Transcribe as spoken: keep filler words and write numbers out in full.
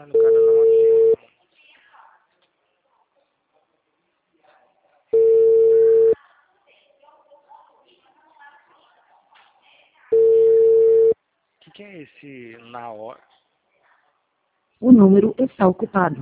Caralho, o cara não atende. O que, que é esse na hora? O número está ocupado.